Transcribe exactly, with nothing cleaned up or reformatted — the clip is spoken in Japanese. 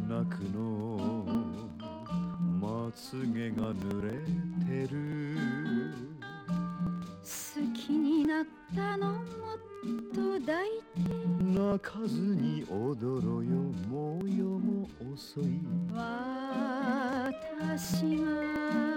泣くのまつげが濡れてる好きになったのもっと抱いて泣かずに踊ろよもう夜も遅い私が